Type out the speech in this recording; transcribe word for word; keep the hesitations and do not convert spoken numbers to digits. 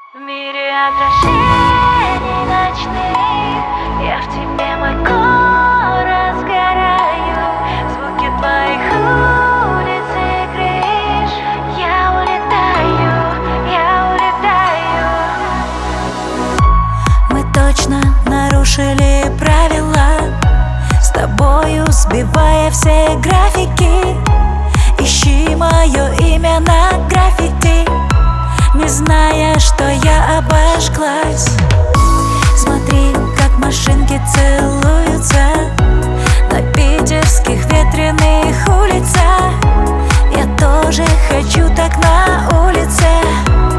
В мире отражений ночных я в тебе, мой город, сгораю. Звуки твоих улиц и крыш. Я улетаю, я улетаю. Мы точно нарушили правила, с тобою сбивая все графики. Ищи мое имя на граффити, не зная, что я обожглась. Смотри, как машинки целуются на питерских ветреных улицах. Я тоже хочу так на улице.